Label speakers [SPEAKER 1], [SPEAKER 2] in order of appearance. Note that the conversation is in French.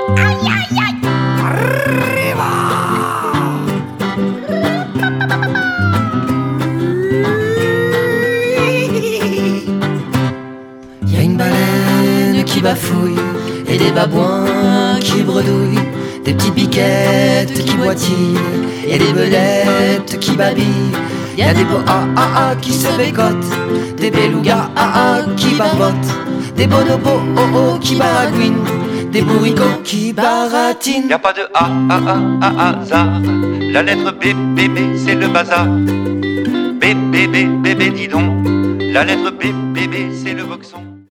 [SPEAKER 1] Y a une baleine qui bafouille et des babouins qui bredouillent, des petites biquettes qui boitillent et des belettes qui babillent. Y a des boas qui se bécotent, des belugas qui barbotent, des bonobos qui baragouinent, des bourricots qui baratinent.
[SPEAKER 2] Y a pas de hasard, la lettre B, bébé, c'est le bazar. B, bébé, bébé, dis donc, la lettre B, bébé, c'est le boxon.